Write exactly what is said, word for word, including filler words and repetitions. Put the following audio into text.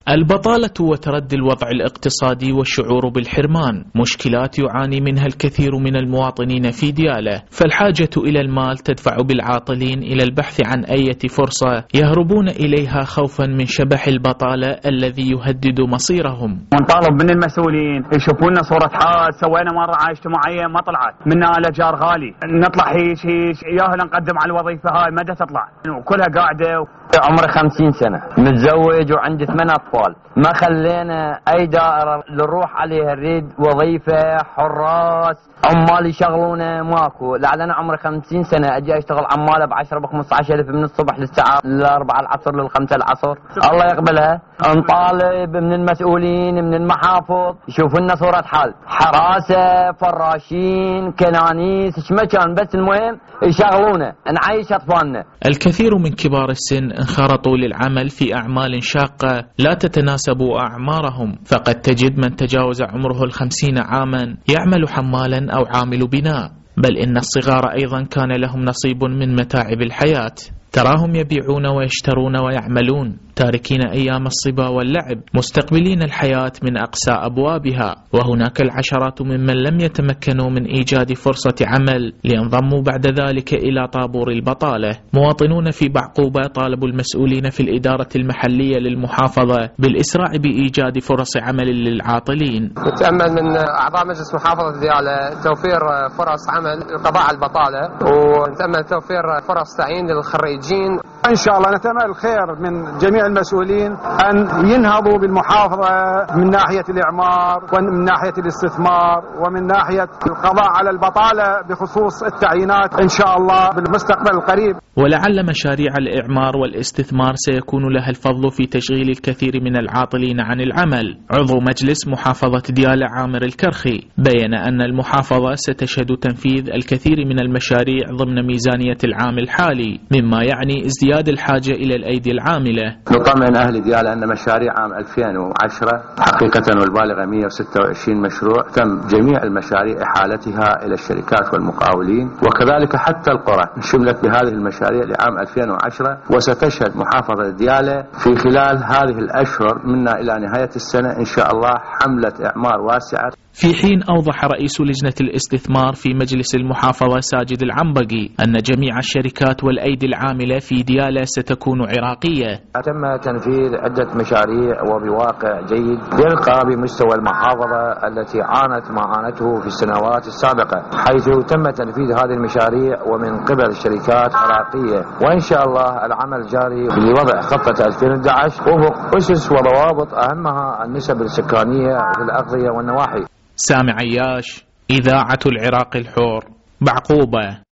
البطالة وتردي الوضع الاقتصادي والشعور بالحرمان مشكلات يعاني منها الكثير من المواطنين في ديالى، فالحاجة إلى المال تدفع بالعاطلين إلى البحث عن أي فرصة يهربون إليها خوفا من شبح البطالة الذي يهدد مصيرهم. نطالب من المسؤولين يشوفونا صورة حال، سوينا مرة عايشة اجتماعية ما طلعت منا على جار غالي، نطلع هيش هيش ياهل نقدم على الوظيفة هاي مدى تطلع وكلها قاعدة. عمري خمسين سنة متزوج وعندي ثمان أطفال، ما خلينا أي دائرة نروح عليها نريد وظيفة حراس عمال يشغلونا ماكو. لعل عمري خمسين سنة أجي أشتغل عمالة بعشرة بخمسة عشر ألف من الصبح للساعة الأربعة العصر للخمسة العصر، الله يقبلها. نطالب من المسؤولين من المحافظ يشوفوا لنا صورة حال، حراسة، فراشين، كنانيس، ايش ما كان، بس المهم يشغلونا نعيش أطفالنا. الكثير من كبار السن انخرطوا للعمل في أعمال شاقة لا تتناسب أعمارهم، فقد تجد من تجاوز عمره الخمسين عاما يعمل حمالا أو عامل بناء، بل إن الصغار أيضا كان لهم نصيب من متاعب الحياة. تراهم يبيعون ويشترون ويعملون تاركين أيام الصبا واللعب مستقبلين الحياة من أقسى أبوابها. وهناك العشرات ممن لم يتمكنوا من إيجاد فرصة عمل لينضموا بعد ذلك إلى طابور البطالة. مواطنون في بعقوبة طالبوا المسؤولين في الإدارة المحلية للمحافظة بالإسراع بإيجاد فرص عمل للعاطلين. نتأمل من أعضاء مجلس محافظة ديالى توفير فرص عمل للقضاء على البطالة، ونتأمل توفير فرص تعيين للخريجين. إن شاء الله نتمنى الخير من جميع المسؤولين أن ينهضوا بالمحافظة من ناحية الإعمار ومن ناحية الاستثمار ومن ناحية القضاء على البطالة بخصوص التعيينات إن شاء الله بالمستقبل القريب. ولعل مشاريع الإعمار والاستثمار سيكون لها الفضل في تشغيل الكثير من العاطلين عن العمل. عضو مجلس محافظة ديالى عامر الكرخي بيّن أن المحافظة ستشهد تنفيذ الكثير من المشاريع ضمن ميزانية العام الحالي، مما يعني ازدياد الحاجة إلى الأيدي العاملة. نطمئن أهل ديالى أن مشاريع عام ألفين وعشرة حقيقة والبالغة مئة وستة وعشرين مشروع تم جميع المشاريع إحالتها إلى الشركات والمقاولين، وكذلك حتى القرى شملت بهذه المشاريع لعام ألفين وعشرة. وستشهد محافظة ديالى في خلال هذه الأشهر منا إلى نهاية السنة إن شاء الله حملة إعمار واسعة. في حين أوضح رئيس لجنة الاستثمار في مجلس المحافظة ساجد العنبقي أن جميع الشركات والأيدي العاملة في ديالى ستكون عراقية. تم تنفيذ عدة مشاريع وبواقع جيد يرقى بمستوى المحافظة التي عانت ما عانته في السنوات السابقة، حيث تم تنفيذ هذه المشاريع ومن قبل شركات عراقية، وإن شاء الله العمل جاري لوضع خطة ألفين وأحد عشر وفق أسس وضوابط أهمها النسب السكانية في الأغذية والنواحي. سامي عياش، إذاعة العراق الحر، بعقوبة.